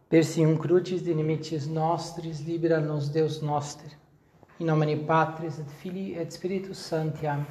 Persium crucis de limites nostris, libera nos Deus noster. In nomine Patris et Filii et Spiritus Sancti. Amém.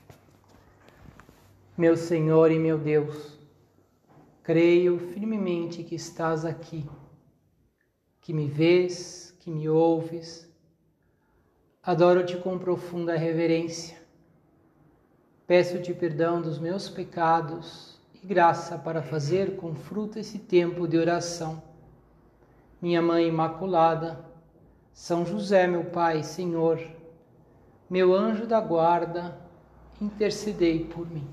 Meu Senhor e meu Deus, creio firmemente que estás aqui, que me vês, que me ouves. Adoro-te com profunda reverência. Peço-te perdão dos meus pecados e graça para fazer com fruto esse tempo de oração. Minha Mãe Imaculada, São José, meu Pai, Senhor, meu anjo da guarda, intercedei por mim.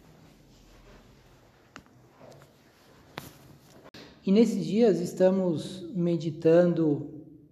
E nesses dias estamos meditando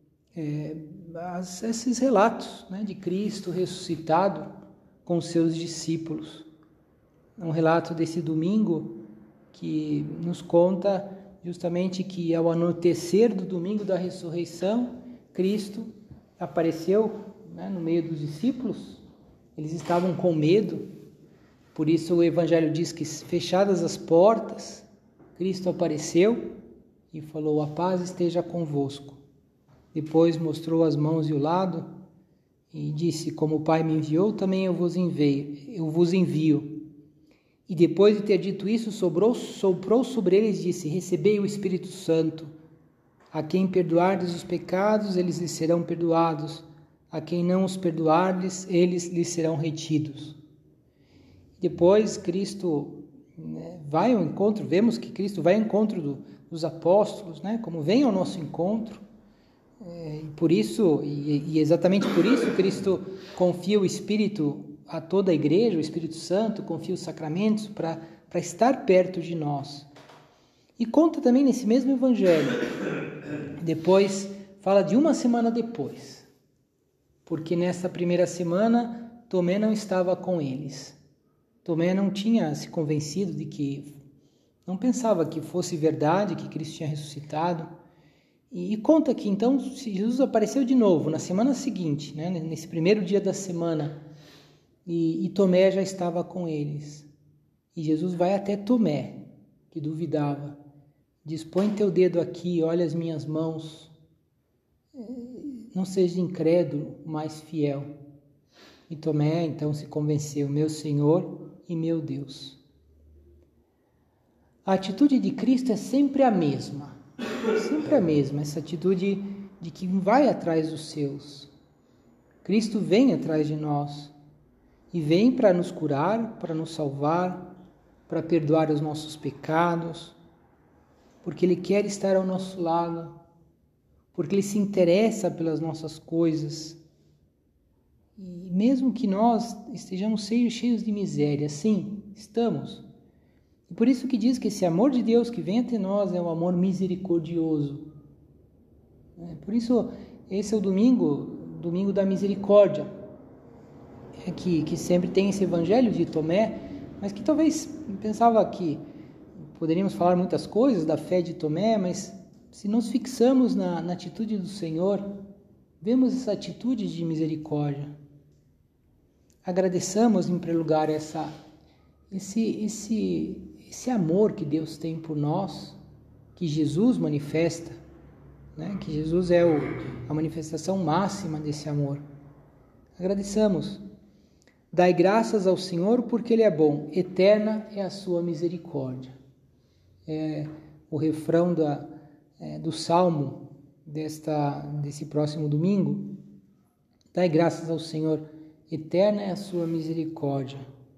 esses relatos, de Cristo ressuscitado com seus discípulos. É um relato desse domingo que nos conta justamente que ao anoitecer do domingo da ressurreição, Cristo apareceu no meio dos discípulos. Eles estavam com medo, por isso o Evangelho diz que fechadas as portas, Cristo apareceu e falou: a paz esteja convosco. Depois mostrou as mãos e o lado e disse: como o Pai me enviou, também eu vos envio. E depois de ter dito isso, soprou sobre eles e disse: recebei o Espírito Santo. A quem perdoardes os pecados, eles lhes serão perdoados. A quem não os perdoardes, eles lhes serão retidos. Depois Cristo vai ao encontro, vemos que Cristo vai ao encontro dos apóstolos, como vem ao nosso encontro. Por isso, e exatamente por isso, Cristo confia o Espírito a toda a igreja, o Espírito Santo, confia os sacramentos para estar perto de nós. E conta também nesse mesmo Evangelho, depois fala de uma semana depois, porque nessa primeira semana Tomé não estava com eles. Tomé não tinha se convencido de que, não pensava que fosse verdade, que Cristo tinha ressuscitado. E conta que então Jesus apareceu de novo na semana seguinte, nesse primeiro dia da semana, e Tomé já estava com eles. E Jesus vai até Tomé, que duvidava. Diz: põe teu dedo aqui, olha as minhas mãos. Não seja incrédulo, mas fiel. E Tomé então se convenceu: meu Senhor e meu Deus. A atitude de Cristo é sempre a mesma. Sempre a mesma, essa atitude de que vai atrás dos seus. Cristo vem atrás de nós. E vem para nos curar, para nos salvar, para perdoar os nossos pecados, porque Ele quer estar ao nosso lado, porque Ele se interessa pelas nossas coisas. E mesmo que nós estejamos cheios de miséria, sim, estamos. E por isso que diz que esse amor de Deus que vem até nós é um amor misericordioso. Por isso, esse é o domingo da misericórdia. Que sempre tem esse Evangelho de Tomé, mas que talvez pensava que poderíamos falar muitas coisas da fé de Tomé, mas se nos fixamos na atitude do Senhor, vemos essa atitude de misericórdia. Agradeçamos em primeiro lugar esse amor que Deus tem por nós, que Jesus manifesta, que Jesus é a manifestação máxima desse amor. Agradeçamos. Dai graças ao Senhor porque Ele é bom, eterna é a sua misericórdia. É o refrão do Salmo desse próximo domingo. Dai graças ao Senhor, eterna é a sua misericórdia.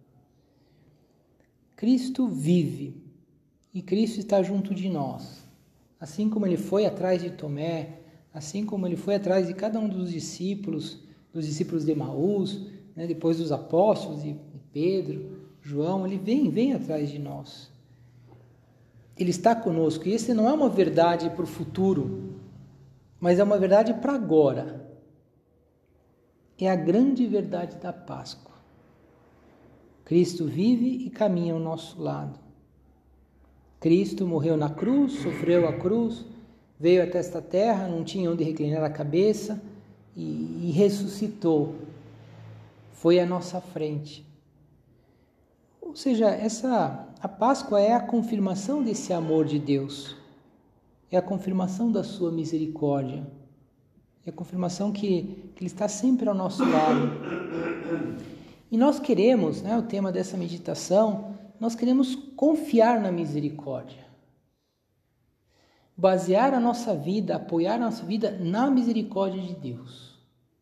Cristo vive e Cristo está junto de nós. Assim como Ele foi atrás de Tomé, assim como Ele foi atrás de cada um dos discípulos de Emaús, depois dos apóstolos, de Pedro, João, Ele vem atrás de nós. Ele está conosco. E essa não é uma verdade para o futuro, mas é uma verdade para agora. É a grande verdade da Páscoa. Cristo vive e caminha ao nosso lado. Cristo morreu na cruz, sofreu a cruz, veio até esta terra, não tinha onde reclinar a cabeça e ressuscitou. Foi à nossa frente. Ou seja, a Páscoa é a confirmação desse amor de Deus. é a confirmação da sua misericórdia, é a confirmação que Ele está sempre ao nosso lado. E nós queremos, né, o tema dessa meditação, nós queremos confiar na misericórdia. Basear a nossa vida, apoiar a nossa vida na misericórdia de Deus.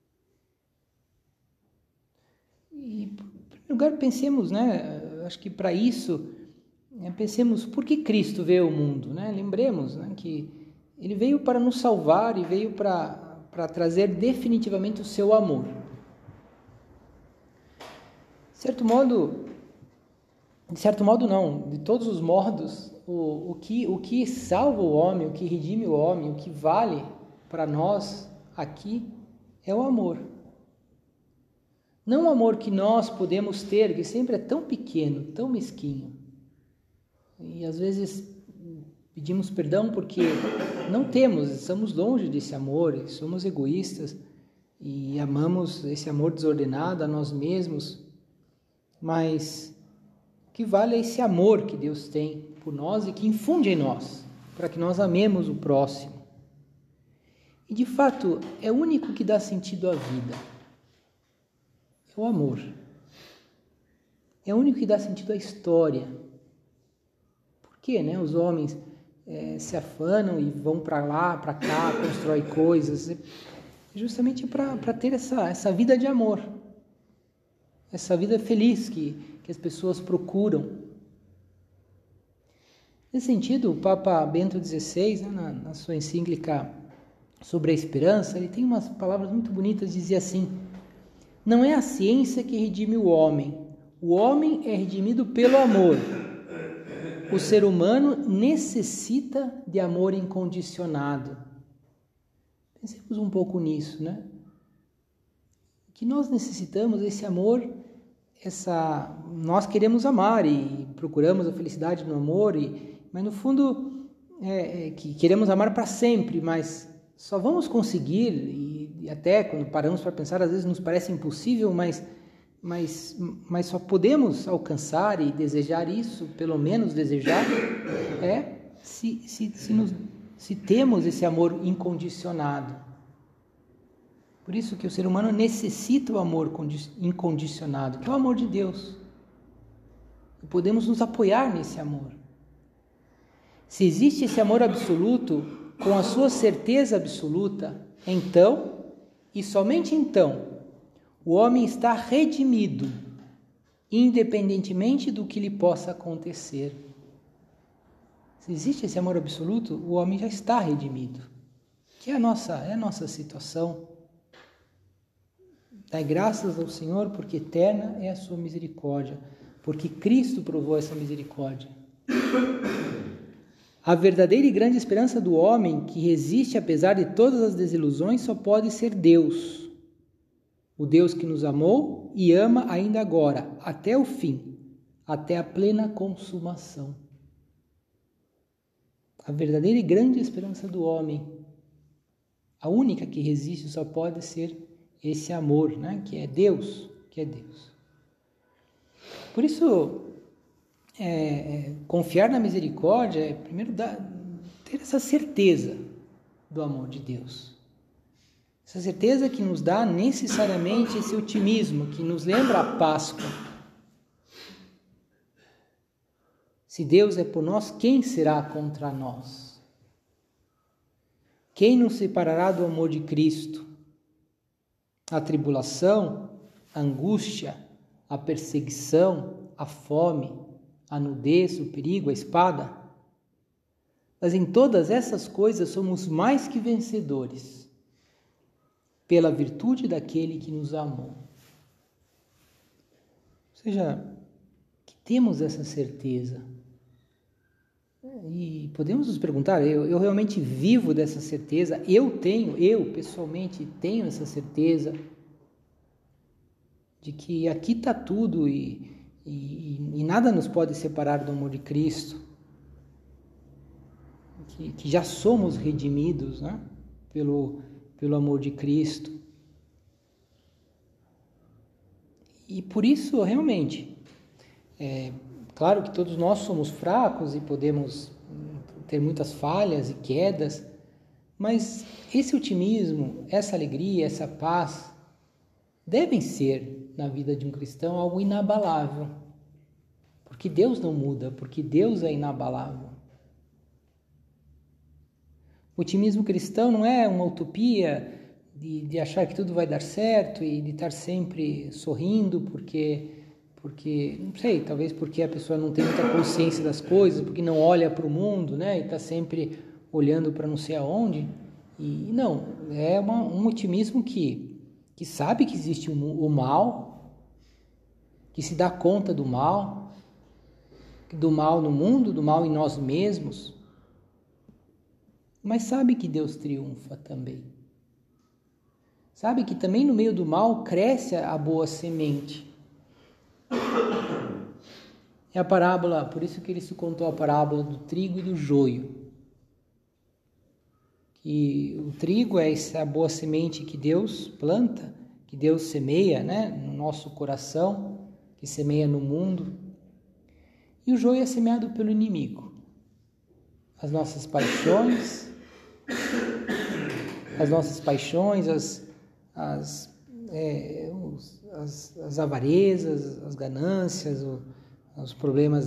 E, em primeiro lugar, pensemos, né, acho que para isso, pensemos por que Cristo veio ao mundo, né? Lembremos, né, que Ele veio para nos salvar e veio para trazer definitivamente o seu amor. De certo modo não, de todos os modos, o que salva o homem, o que redime o homem, o que vale para nós aqui é o amor. Não o amor que nós podemos ter, que sempre é tão pequeno, tão mesquinho. E às vezes pedimos perdão porque não temos, estamos longe desse amor, somos egoístas e amamos esse amor desordenado a nós mesmos. Mas o que vale é esse amor que Deus tem por nós e que infunde em nós, para que nós amemos o próximo. E de fato, é o único que dá sentido à vida. É o amor. É o único que dá sentido à história. Por quê, né? Os homens se afanam e vão para lá, para cá, constroem coisas, justamente para ter essa vida de amor. Essa vida feliz que as pessoas procuram. Nesse sentido, o Papa Bento XVI, né, na sua encíclica sobre a esperança, ele tem umas palavras muito bonitas, dizia assim: não é a ciência que redime o homem é redimido pelo amor. O ser humano necessita de amor incondicionado. Pensemos um pouco nisso, né? Que nós necessitamos esse amor, nós queremos amar e procuramos a felicidade no amor, mas no fundo que queremos amar para sempre, mas só vamos conseguir, e até quando paramos para pensar, às vezes nos parece impossível, mas só podemos alcançar e desejar isso, pelo menos desejar, se temos esse amor incondicionado. Por isso que o ser humano necessita o amor incondicionado, que é o amor de Deus. E podemos nos apoiar nesse amor. Se existe esse amor absoluto, com a sua certeza absoluta, então, e somente então, o homem está redimido, independentemente do que lhe possa acontecer. Se existe esse amor absoluto, o homem já está redimido, que é a nossa situação. Dai graças ao Senhor, porque eterna é a sua misericórdia, porque Cristo provou essa misericórdia. A verdadeira e grande esperança do homem, que resiste apesar de todas as desilusões, só pode ser Deus. O Deus que nos amou e ama ainda agora, até o fim, até a plena consumação. A verdadeira e grande esperança do homem, a única que resiste, só pode ser esse amor, né? que é Deus. Por isso, confiar na misericórdia é primeiro ter essa certeza do amor de Deus. Essa certeza que nos dá necessariamente esse otimismo, que nos lembra a Páscoa. Se Deus é por nós, quem será contra nós? Quem nos separará do amor de Cristo? A tribulação, a angústia, a perseguição, a fome, a nudez, o perigo, a espada. Mas em todas essas coisas somos mais que vencedores, pela virtude daquele que nos amou. Ou seja, que temos essa certeza. E podemos nos perguntar, eu realmente vivo dessa certeza? Eu pessoalmente tenho essa certeza de que aqui está tudo e nada nos pode separar do amor de Cristo, que já somos redimidos, né? pelo amor de Cristo. E por isso, realmente, claro que todos nós somos fracos e ter muitas falhas e quedas, mas esse otimismo, essa alegria, essa paz, devem ser, na vida de um cristão, algo inabalável. Porque Deus não muda, porque Deus é inabalável. O otimismo cristão não é uma utopia de achar que tudo vai dar certo e de estar sempre sorrindo porque, não sei, talvez porque a pessoa não tem muita consciência das coisas, porque não olha para o mundo, né? E está sempre olhando para não sei aonde. E não, é um otimismo que sabe que existe o mal, que se dá conta do mal no mundo, do mal em nós mesmos, mas sabe que Deus triunfa também. Sabe que também no meio do mal cresce a boa semente. É a parábola, por isso que ele se contou a parábola do trigo e do joio. Que o trigo é essa boa semente que Deus planta, que Deus semeia, né, no nosso coração, que semeia no mundo. E o joio é semeado pelo inimigo. As nossas paixões, as avarezas, as ganâncias, os problemas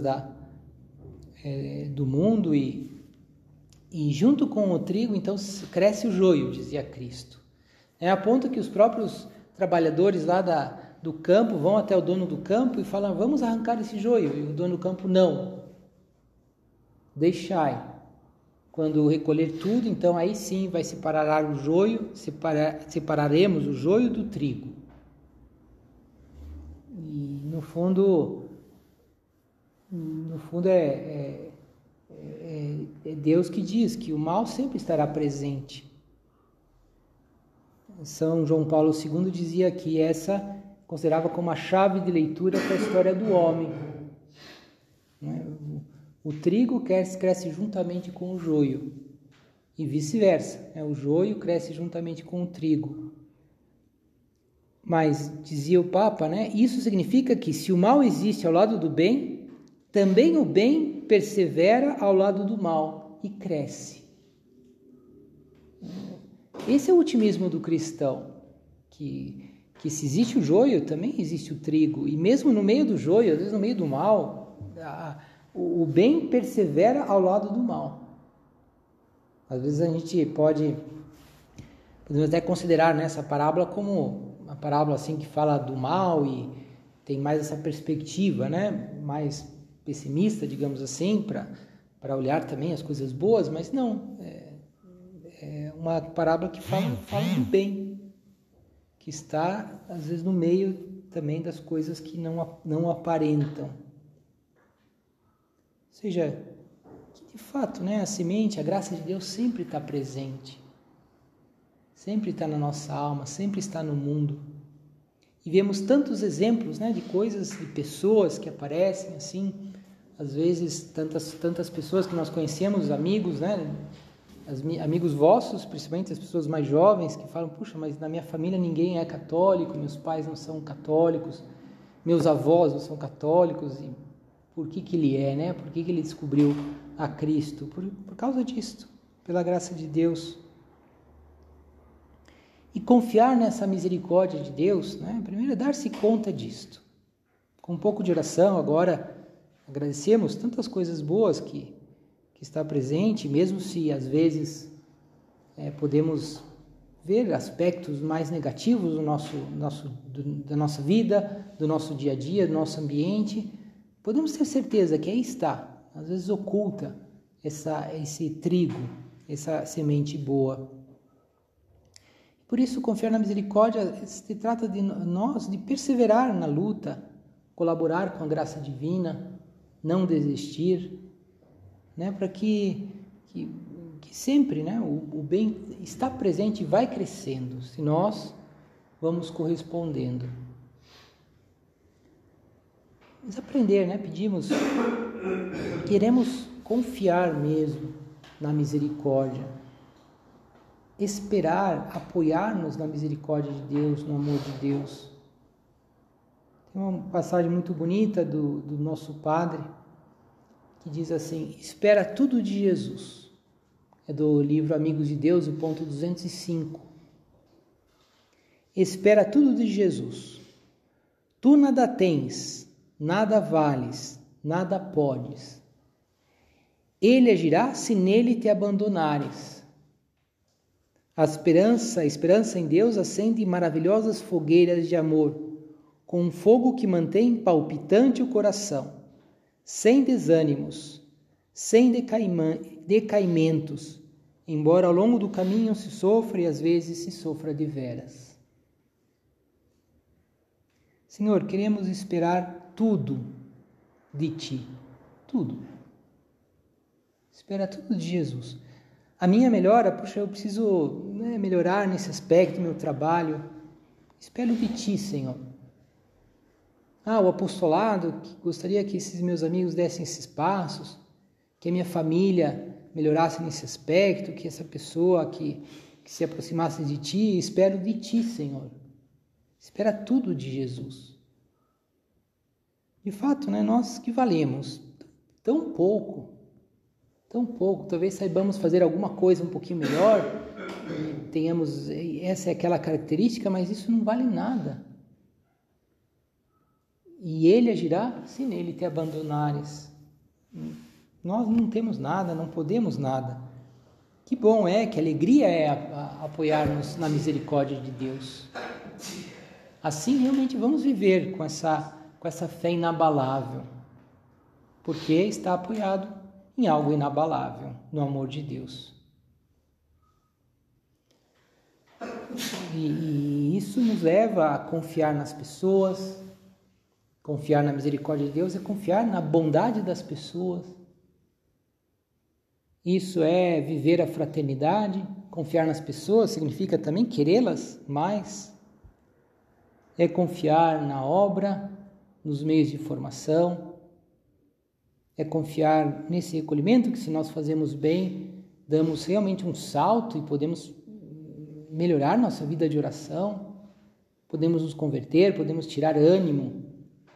do mundo e junto com o trigo, então, cresce o joio, dizia Cristo. A ponto que os próprios trabalhadores lá do campo vão até o dono do campo e falam, vamos arrancar esse joio. E o dono do campo, não. Deixai. Quando recolher tudo, então aí sim vai separar o joio, separaremos o joio do trigo. E no fundo é Deus que diz que o mal sempre estará presente. São João Paulo II dizia que essa considerava como a chave de leitura para a história do homem. O trigo cresce juntamente com o joio e vice-versa. O joio cresce juntamente com o trigo. Mas, dizia o Papa, isso significa que se o mal existe ao lado do bem, também o bem persevera ao lado do mal e cresce. Esse é o otimismo do cristão, que se existe o joio, também existe o trigo. E mesmo no meio do joio, às vezes no meio do mal, o bem persevera ao lado do mal. Às vezes a gente podemos até considerar essa parábola como uma parábola assim que fala do mal e tem mais essa perspectiva, mais pessimista, digamos assim, para olhar também as coisas boas, mas não, é uma parábola que fala do bem, que está às vezes no meio também das coisas que não aparentam. Ou seja, que de fato, a semente, a graça de Deus sempre está presente, sempre está na nossa alma, sempre está no mundo. E vemos tantos exemplos, de coisas, de pessoas que aparecem assim, às vezes tantas pessoas que nós conhecemos, amigos, amigos vossos, principalmente as pessoas mais jovens, que falam, puxa, mas na minha família ninguém é católico, meus pais não são católicos, meus avós não são católicos, e por que ele é, Por que ele descobriu a Cristo? Por causa disto, pela graça de Deus. E confiar nessa misericórdia de Deus, primeiro é dar-se conta disto. Com um pouco de oração, agora agradecemos tantas coisas boas que está presente, mesmo se às vezes podemos ver aspectos mais negativos da nossa vida, do nosso dia a dia, do nosso ambiente, podemos ter certeza que aí está, às vezes oculta esse trigo, essa semente boa. Por isso, confiar na misericórdia se trata de nós de perseverar na luta, colaborar com a graça divina, não desistir, para que sempre o bem está presente e vai crescendo, se nós vamos correspondendo. Vamos aprender, pedimos, queremos confiar mesmo na misericórdia, esperar, apoiar-nos na misericórdia de Deus, no amor de Deus. Tem uma passagem muito bonita do nosso Padre, que diz assim: espera tudo de Jesus. É do livro Amigos de Deus, o ponto 205. Espera tudo de Jesus. Tu nada tens, nada vales, nada podes. Ele agirá se nele te abandonares. A esperança em Deus acende maravilhosas fogueiras de amor, com um fogo que mantém palpitante o coração, sem desânimos, sem decaimentos, embora ao longo do caminho se sofra e às vezes se sofra deveras. Senhor, queremos esperar tudo de Ti, tudo. Espera tudo de Jesus. A minha melhora, puxa, eu preciso melhorar nesse aspecto, meu trabalho. Espero de Ti, Senhor. O apostolado, gostaria que esses meus amigos dessem esses passos, que a minha família melhorasse nesse aspecto, que essa pessoa que se aproximasse de Ti, espero de Ti, Senhor. Espera tudo de Jesus. De fato, nós que valemos tão pouco, talvez saibamos fazer alguma coisa um pouquinho melhor, tenhamos, essa é aquela característica, mas isso não vale nada. E Ele agirá se nele te abandonares. Nós não temos nada, não podemos nada. Que bom é, que alegria é apoiar-nos na misericórdia de Deus. Assim realmente vamos viver com essa fé inabalável, porque está apoiado em algo inabalável, no amor de Deus. E isso nos leva a confiar nas pessoas. Confiar na misericórdia de Deus é confiar na bondade das pessoas. Isso é viver a fraternidade. Confiar nas pessoas significa também querê-las mais. É confiar na obra, nos meios de formação. É confiar nesse recolhimento que, se nós fazemos bem, damos realmente um salto e podemos melhorar nossa vida de oração, podemos nos converter, podemos tirar ânimo.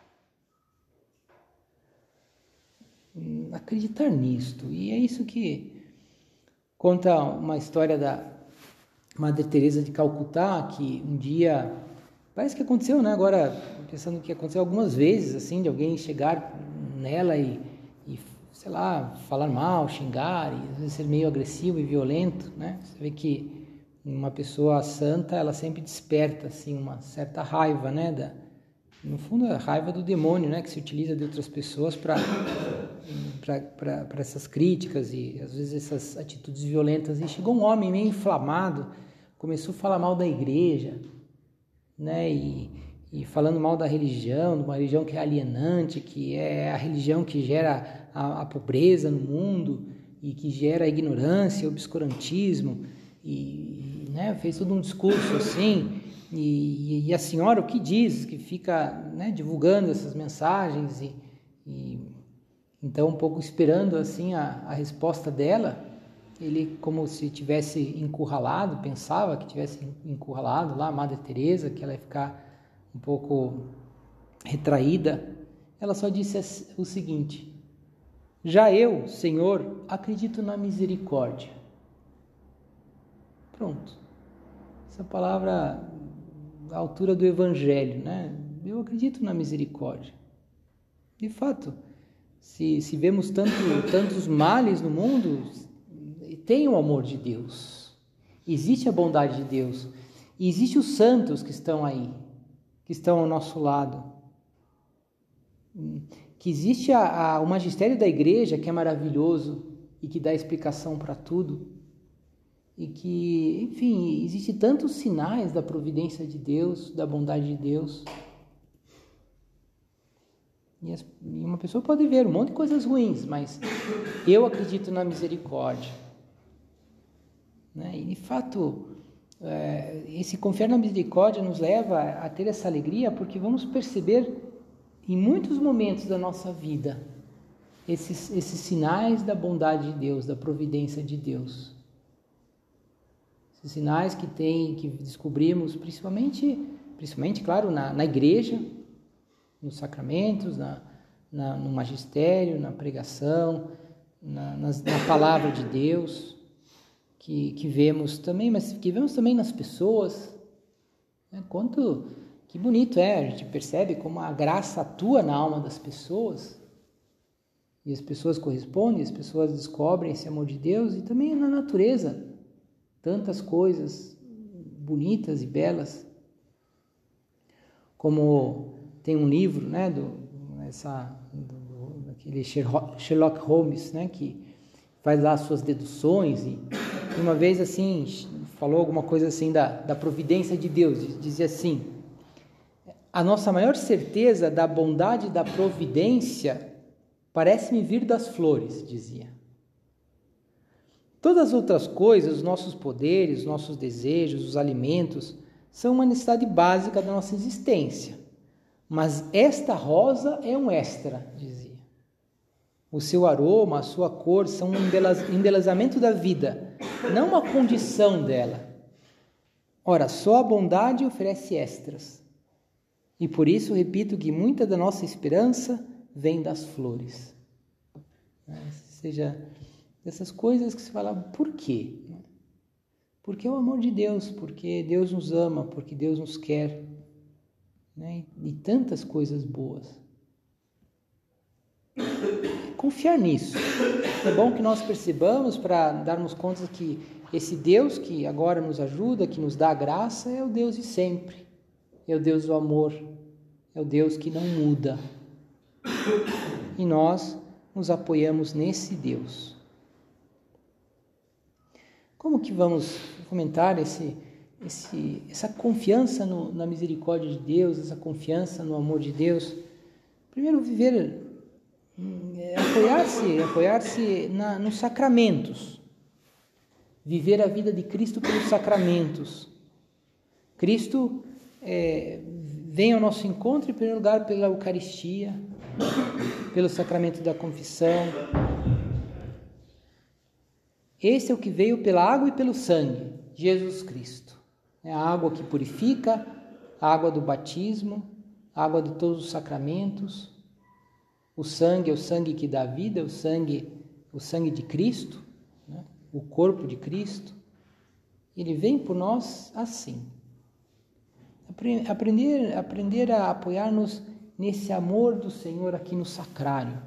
Acreditar nisto. E é isso que conta uma história da Madre Teresa de Calcutá, que um dia, parece que aconteceu, agora pensando que aconteceu algumas vezes, assim, de alguém chegar nela e sei lá, falar mal, xingar, e às vezes ser meio agressivo e violento, Você vê que uma pessoa santa, ela sempre desperta, assim, uma certa raiva, no fundo, a raiva do demônio, que se utiliza de outras pessoas para essas críticas e às vezes essas atitudes violentas. E chegou um homem meio inflamado, começou a falar mal da igreja, e falando mal da religião, de uma religião que é alienante, que é a religião que gera a pobreza no mundo e que gera a ignorância, o obscurantismo, e fez todo um discurso assim. E a senhora o que diz? Que fica divulgando essas mensagens e então um pouco esperando assim a resposta dela. Ele, como se tivesse encurralado, pensava que tivesse encurralado lá a Madre Teresa, que ela ia ficar um pouco retraída. Ela só disse o seguinte: já eu, Senhor, acredito na misericórdia. Pronto. Essa palavra à altura do Evangelho, Eu acredito na misericórdia. De fato, se vemos tantos males no mundo, tem o amor de Deus. Existe a bondade de Deus. E existe os santos que estão aí, que estão ao nosso lado. Que existe o magistério da igreja, que é maravilhoso e que dá explicação para tudo. E que, enfim, existem tantos sinais da providência de Deus, da bondade de Deus. E uma pessoa pode ver um monte de coisas ruins, mas eu acredito na misericórdia. E, de fato, esse confiar na misericórdia nos leva a ter essa alegria, porque vamos perceber em muitos momentos da nossa vida esses sinais da bondade de Deus, da providência de Deus. Esses sinais que descobrimos principalmente, claro, na igreja, nos sacramentos, no magistério, na pregação, na palavra de Deus, que vemos também, mas que vemos também nas pessoas. Que bonito a gente percebe como a graça atua na alma das pessoas, e as pessoas correspondem, as pessoas descobrem esse amor de Deus, e também na natureza, tantas coisas bonitas e belas, como tem um livro, né, daquele Sherlock Holmes, né, que faz lá as suas deduções, e uma vez assim, falou alguma coisa assim da providência de Deus, dizia assim: a nossa maior certeza da bondade da providência parece-me vir das flores, dizia. Todas as outras coisas, os nossos poderes, os nossos desejos, os alimentos, são uma necessidade básica da nossa existência. Mas esta rosa é um extra, dizia. O seu aroma, a sua cor são um embelezamento da vida, não uma condição dela. Ora, só a bondade oferece extras. E por isso repito que muita da nossa esperança vem das flores. Ou seja, dessas coisas que se fala, por quê? Porque é o amor de Deus, porque Deus nos ama, porque Deus nos quer, né? E tantas coisas boas. Confiar nisso. É bom que nós percebamos para darmos conta que esse Deus que agora nos ajuda, que nos dá a graça, é o Deus de sempre. É o Deus do amor. É o Deus que não muda. E nós nos apoiamos nesse Deus. Como que vamos comentar essa confiança na misericórdia de Deus, essa confiança no amor de Deus? Primeiro, apoiar-se nos sacramentos. Viver a vida de Cristo pelos sacramentos. Cristo vem ao nosso encontro, em primeiro lugar, pela Eucaristia, pelo sacramento da confissão. Esse é o que veio pela água e pelo sangue, Jesus Cristo. É a água que purifica, a água do batismo, a água de todos os sacramentos. O sangue é o sangue que dá vida, o sangue de Cristo, né? O corpo de Cristo. Ele vem por nós assim. Aprender a apoiar-nos nesse amor do Senhor aqui no sacrário.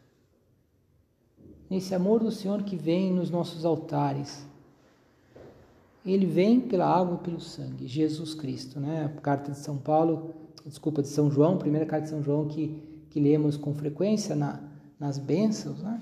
Nesse amor do Senhor que vem nos nossos altares. Ele vem pela água e pelo sangue, Jesus Cristo, né? A carta de de São João, primeira carta de São João que lemos com frequência nas bênçãos, né?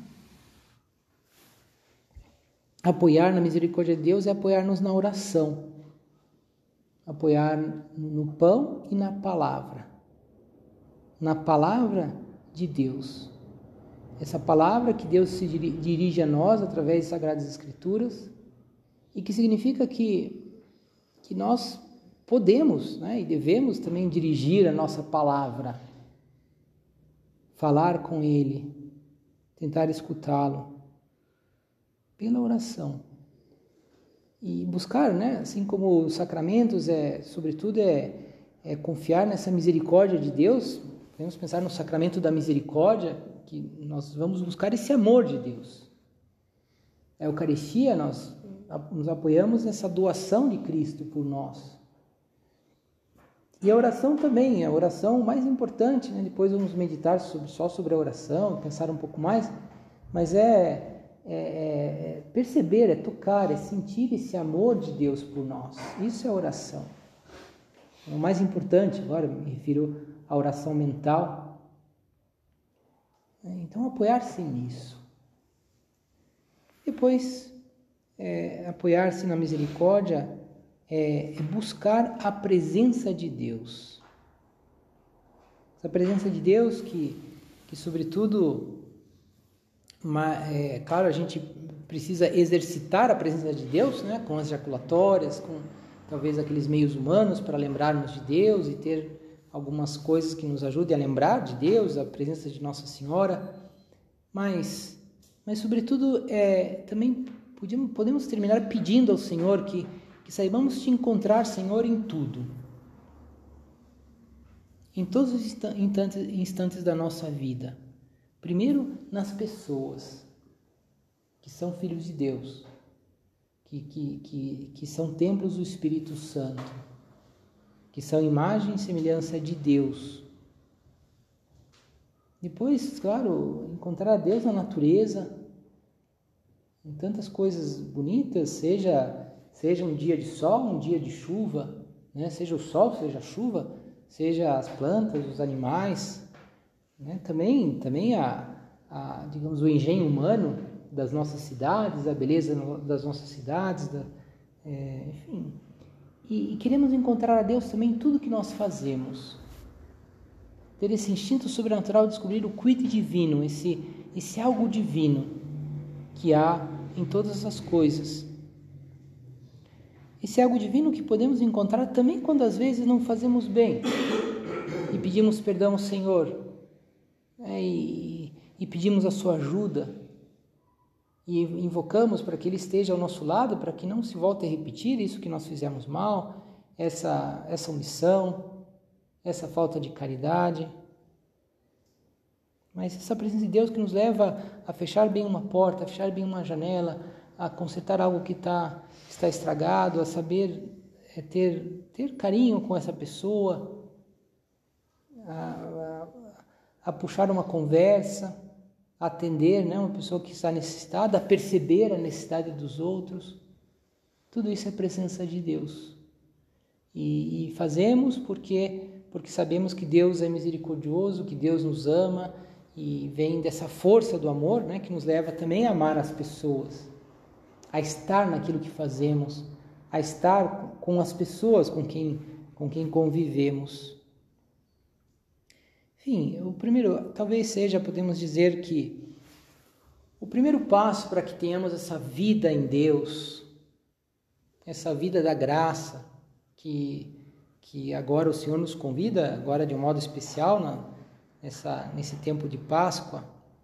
Apoiar na misericórdia de Deus é apoiar-nos na oração. Apoiar no pão e na palavra. Na palavra de Deus. Essa palavra que Deus se dirige a nós através das Sagradas Escrituras e que significa que nós podemos, né, e devemos também dirigir a nossa palavra, falar com Ele, tentar escutá-lo pela oração e buscar, né, assim como os sacramentos sobretudo confiar nessa misericórdia de Deus. Podemos pensar no sacramento da misericórdia, que nós vamos buscar esse amor de Deus. A Eucaristia, nós nos apoiamos nessa doação de Cristo por nós. E a oração também, a oração mais importante, né? Depois vamos meditar só sobre a oração, pensar um pouco mais, mas perceber, tocar, sentir esse amor de Deus por nós. Isso é oração. O mais importante, agora me refiro à oração mental. Então, apoiar-se nisso. Depois, apoiar-se na misericórdia é buscar a presença de Deus. Essa presença de Deus que sobretudo, claro, a gente precisa exercitar a presença de Deus, né, com as jaculatórias, com talvez aqueles meios humanos para lembrarmos de Deus e ter algumas coisas que nos ajudem a lembrar de Deus, a presença de Nossa Senhora, mas sobretudo também podemos terminar pedindo ao Senhor que saibamos te encontrar, Senhor, em tudo, em todos os instantes da nossa vida, Primeiro, nas pessoas que são filhos de Deus, que são templos do Espírito Santo, que são imagem e semelhança de Deus. Depois, claro, encontrar Deus na natureza, em tantas coisas bonitas, seja um dia de sol, um dia de chuva, né? Seja o sol, seja a chuva, seja as plantas, os animais, né? Também digamos, o engenho humano das nossas cidades, a beleza das nossas cidades, enfim. E queremos encontrar a Deus também em tudo que nós fazemos. Ter esse instinto sobrenatural de descobrir o quid divino, esse algo divino que há em todas as coisas. Esse algo divino que podemos encontrar também quando às vezes não fazemos bem e pedimos perdão ao Senhor, e pedimos a sua ajuda e invocamos para que Ele esteja ao nosso lado, para que não se volte a repetir isso que nós fizemos mal, essa omissão, essa falta de caridade. Mas essa presença de Deus que nos leva a fechar bem uma porta, a fechar bem uma janela, a consertar algo que está estragado, a saber ter carinho com essa pessoa, a puxar uma conversa, a atender, né, uma pessoa que está necessitada, a perceber a necessidade dos outros. Tudo isso é presença de Deus. E fazemos porque sabemos que Deus é misericordioso, que Deus nos ama, e vem dessa força do amor, né, que nos leva também a amar as pessoas, a estar naquilo que fazemos, a estar com as pessoas com quem convivemos. Enfim, o primeiro, talvez seja, podemos dizer que o primeiro passo para que tenhamos essa vida em Deus, essa vida da graça, que agora o Senhor nos convida, agora de um modo especial, nesse tempo de Páscoa,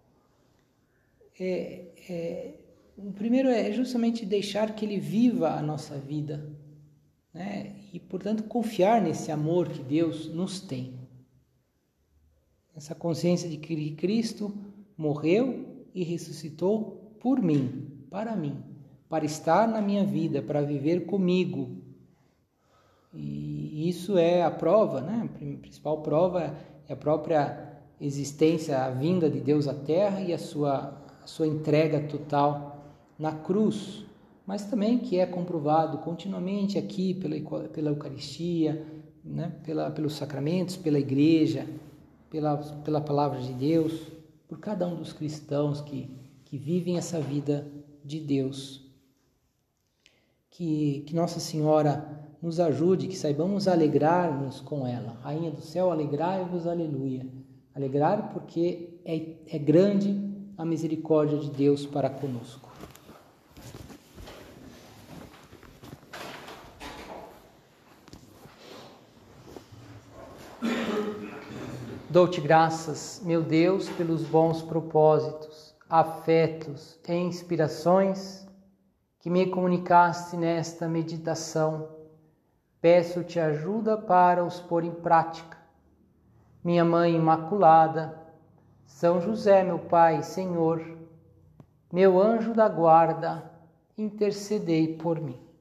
o primeiro é justamente deixar que Ele viva a nossa vida, né? E, portanto, confiar nesse amor que Deus nos tem. Essa consciência de que Cristo morreu e ressuscitou por mim, para estar na minha vida, para viver comigo. E isso é a prova, né? A principal prova é a própria existência, a vinda de Deus à Terra e a sua entrega total na cruz, mas também que é comprovado continuamente aqui pela Eucaristia, né? Pelos sacramentos, pela Igreja, pela palavra de Deus, por cada um dos cristãos que vivem essa vida de Deus. Que Nossa Senhora nos ajude, que saibamos alegrar-nos com ela. Rainha do céu, alegrai-vos, aleluia. Alegrar porque é grande a misericórdia de Deus para conosco. Dou-te graças, meu Deus, pelos bons propósitos, afetos e inspirações que me comunicaste nesta meditação. Peço-te ajuda para os pôr em prática. Minha Mãe Imaculada, São José, meu Pai e Senhor, meu anjo da guarda, intercedei por mim.